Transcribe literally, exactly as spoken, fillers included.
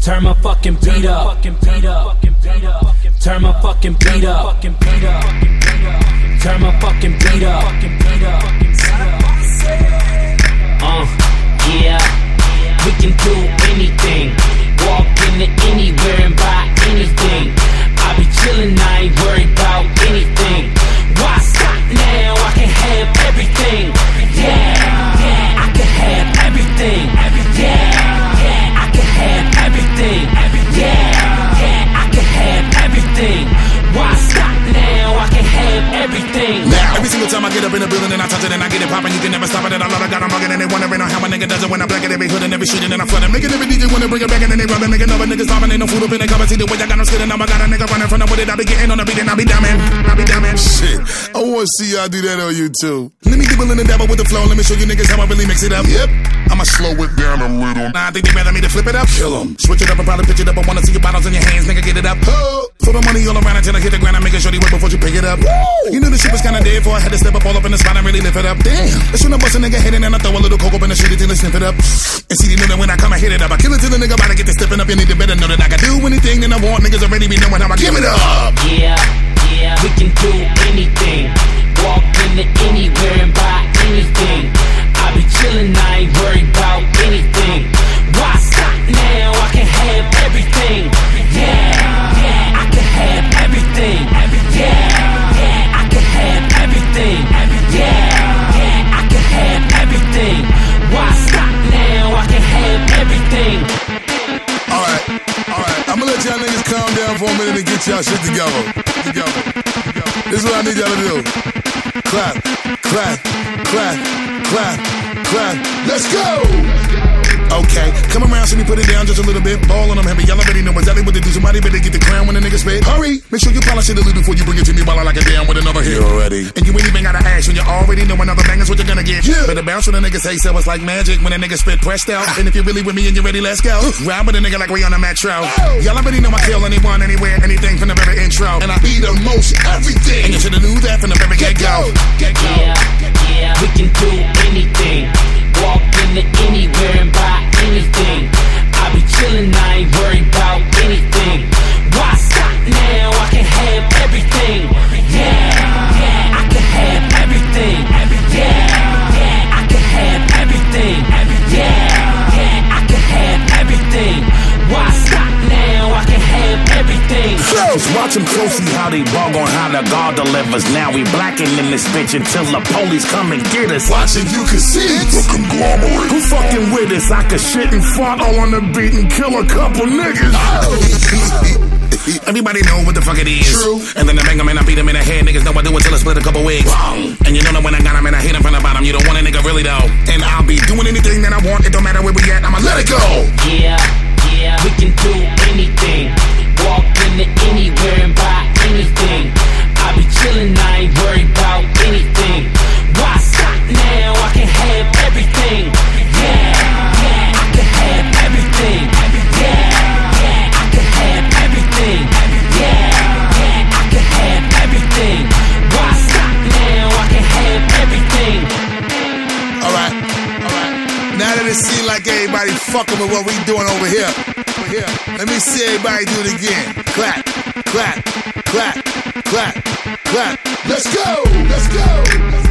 Turn my fucking beat up. Turn my fucking beat up. Turn my fucking beat up. Uh, yeah, we can do anything. Walk into anywhere and buy anything. I be chillin', I ain't worried about anything. Why stop now? I can have everything. Yeah, yeah, I can have everything. Yeah, yeah, I can have everything. Yeah, yeah, I can have everything. Why stop now? I can have everything. Now, every single time I get up in the building and I touch it and I get it poppin', you can never stop it. And I love it, got them buggin' and they wondering on how my nigga does it when I black it every hood and every street and I flood it. Making every D J wanna bring it back and then they rubbing, making other niggas stopping. Ain't no food up in the cover. See the way I got them skidding. Now I got a nigga running from the with it. I be getting on the beat and I be dumbin'. I be dumbin'. Shit, I wanna see y'all do that on YouTube. Let me dibble in the devil with the flow. Let me show you niggas how I really mix it up. Yep, I'ma slow it down a little. Nah, I think they rather me to flip it up. Kill 'em. Switch it up and probably pitch it up. I wanna see your bottles in your hands, nigga, get it up. Oh. Throw the money all around until I hit the ground. I'm making sure they work before you pick it up. Woo. You knew the shit was kinda dead before I had to step up all up in the spot and really lift it up. Damn, that's when I bust a nigga head in and I throw a little coke up in the street until I sniff it up. And see, they know that when I come, I hit it up. I kill it till the nigga about to get to stepping up. You need to better know that I can do anything that I want. Niggas already be knowing how I give it up. Yeah, yeah, we can do anything. Walk into anywhere and buy anything. I be chillin', I ain't worried about anything. Why stop now? I can have everything. Yeah, yeah, I can have everything. Yeah, yeah, I can have everything. Yeah, yeah, I can have everything. Why stop now? I can have everything. Alright, alright, I'ma let y'all niggas calm down for a minute and get y'all shit together. Together. Together. This is what I need y'all to do. Clap, clap, clap, clap, clap. Let's go! Okay, come around, see me put it down just a little bit. Ball on them heavy, y'all already know exactly what to do. Somebody better get the crown when the nigga spit. Hurry, make sure you polish it a little before you bring it to me while I like it down with another hit. You already. And you ain't even gotta ask when you already know another bang is what you're gonna get. Yeah. Better bounce when the nigga say so. It's like magic when a nigga spit pressed out. And if you're really with me and you're ready, let's go. Ride with a nigga like we on a metro. Oh. Y'all already know I kill anyone, anywhere, anything from the very intro. And I eat the most everything. And you should've knew that from the very get-go. Get-go. Yeah, yeah, we can do anything. Walk into anywhere and buy anything. I be chillin', I ain't worried about anything. Why stop now? I can have everything. Yeah, yeah, I can have everything. Yeah, yeah, I can have everything. Yeah, yeah, I can have everything. Why stop now? I can have everything. Just watch them closely how they bug on how the God delivers. Now we blacking in this bitch until the police come and get us. Watching you can see the conglomerate. Who fucking with us? I could shit and fart all on the beat and kill a couple niggas. Everybody know what the fuck it is. True. And then I bang them and I beat them in the head. Niggas know I do it till I split a couple wigs. Wrong. And you know that when I got them and I hit them from the bottom, you don't want a nigga really though. And I'll be doing anything that I want. It don't matter where we at, I'ma let it go. Yeah, yeah, we can do anything. Walk into anywhere and buy anything. I be chillin', I ain't worried about anything. Why stop now? I can have everything. Yeah, yeah, I can have everything. Yeah, yeah, I can have everything. Yeah, yeah, I can have everything. Why stop now? I can have everything. Alright, alright. Now that it seems like everybody fucking with what we doing over here. Over here. Let me see everybody do it again. Clap, clap, clap, clap, clap. Let's go! Let's go!